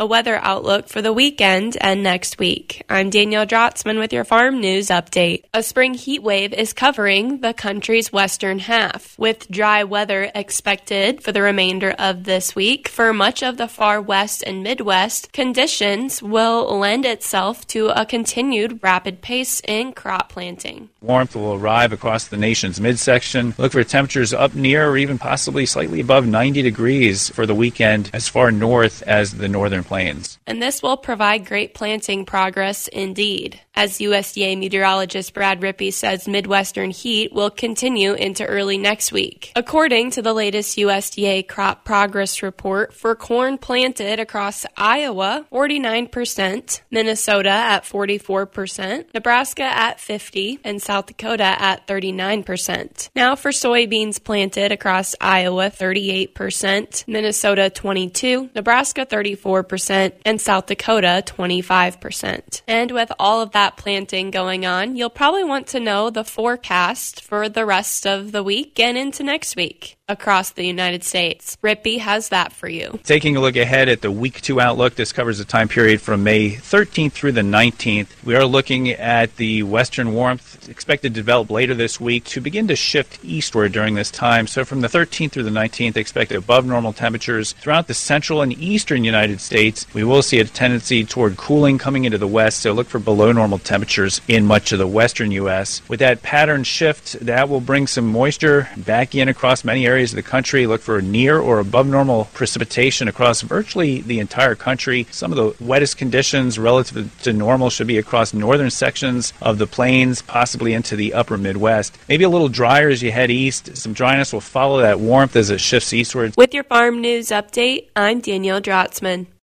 A weather outlook for the weekend and next week. I'm Danielle Drotzman with your Farm News Update. A spring heat wave is covering the country's western half, with dry weather expected for the remainder of this week. For much of the far west and Midwest, conditions will lend itself to a continued rapid pace in crop planting. Warmth will arrive across the nation's midsection. Look for temperatures up near or even possibly slightly above 90 degrees for the weekend as far north as the northern plains. And this will provide great planting progress indeed. As USDA meteorologist Brad Rippey says, Midwestern heat will continue into early next week. According to the latest USDA crop progress report, for corn planted across Iowa, 49%, Minnesota at 44%, Nebraska at 50%, and South Dakota at 39%. Now for soybeans planted across Iowa, 38%, Minnesota 22%, Nebraska 34%, and South Dakota 25%. And with all of that planting going on, you'll probably want to know the forecast for the rest of the week and into next week across the United States. Rippey has that for you. Taking a look ahead at the Week 2 outlook, this covers the time period from May 13th through the 19th. We are looking at the western warmth expected to develop later this week to begin to shift eastward during this time. So from the 13th through the 19th, expect above normal temperatures throughout the central and eastern United States. We will see a tendency toward cooling coming into the west, so look for below normal temperatures in much of the western U.S. With that pattern shift, that will bring some moisture back in across many areas of the country. Look for near or above normal precipitation across virtually the entire country. Some of the wettest conditions relative to normal should be across northern sections of the plains, possibly into the upper Midwest. Maybe a little drier as you head east. Some dryness will follow that warmth as it shifts eastward. With your Farm News Update, I'm Danielle Drotzman.